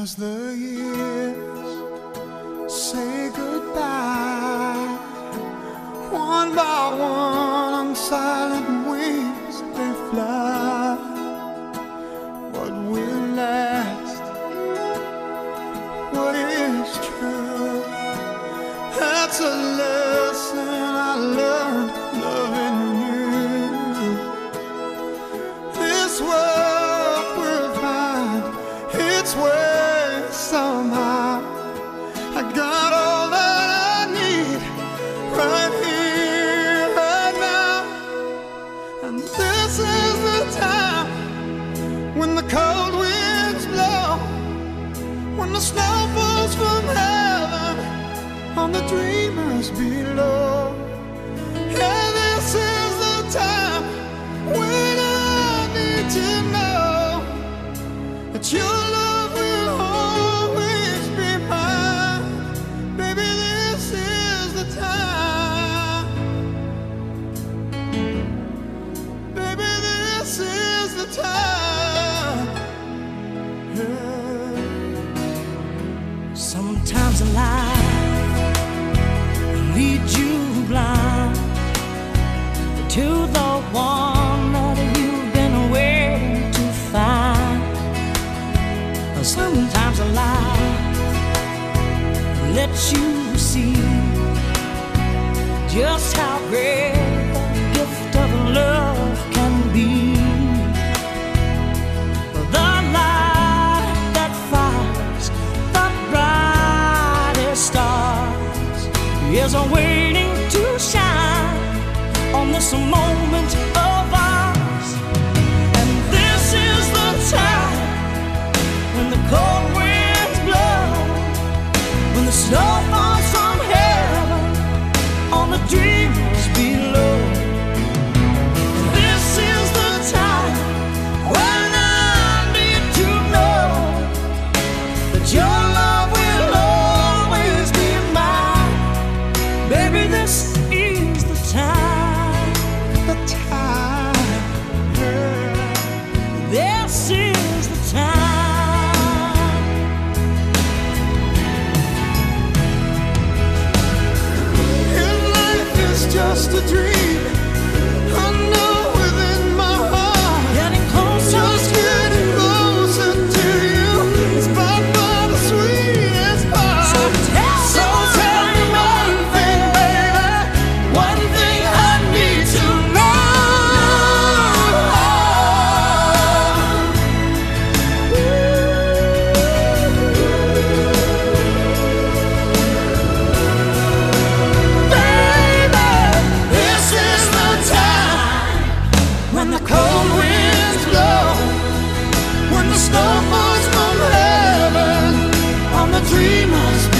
As the years say goodbye, one by one on silent wings they fly. What will last? What is true? That's a lesson I learned loving you. This world will find its way somehow. I got all that I need right here, right now. And this is the time when the cold winds blow, when the snow falls from heaven on the dreamers below. Yeah, this is the time when I need to know that your love will always be mine. Baby, this is the time. Baby, this is the time. Yeah. Sometimes life leads you blind to the one that you've been waiting to find. Sometimes life lets you see just how great the gift of love can be. The light that fires the brightest stars is waiting to shine on this moment of ours. And this is the time when the cold winds blow, when the snow falls from heaven on the dreamers below. This is the time when I need to know that your love will always be mine. Baby, this is the time. The time, yeah. This is the time. If life is just a dream, I know within my heart, Getting closer, just getting closer to you is by far the sweetest part. So tell me one thing, baby, one thing I need to This is the time when the cold winds blow, when the snow falls from heaven on the dreamers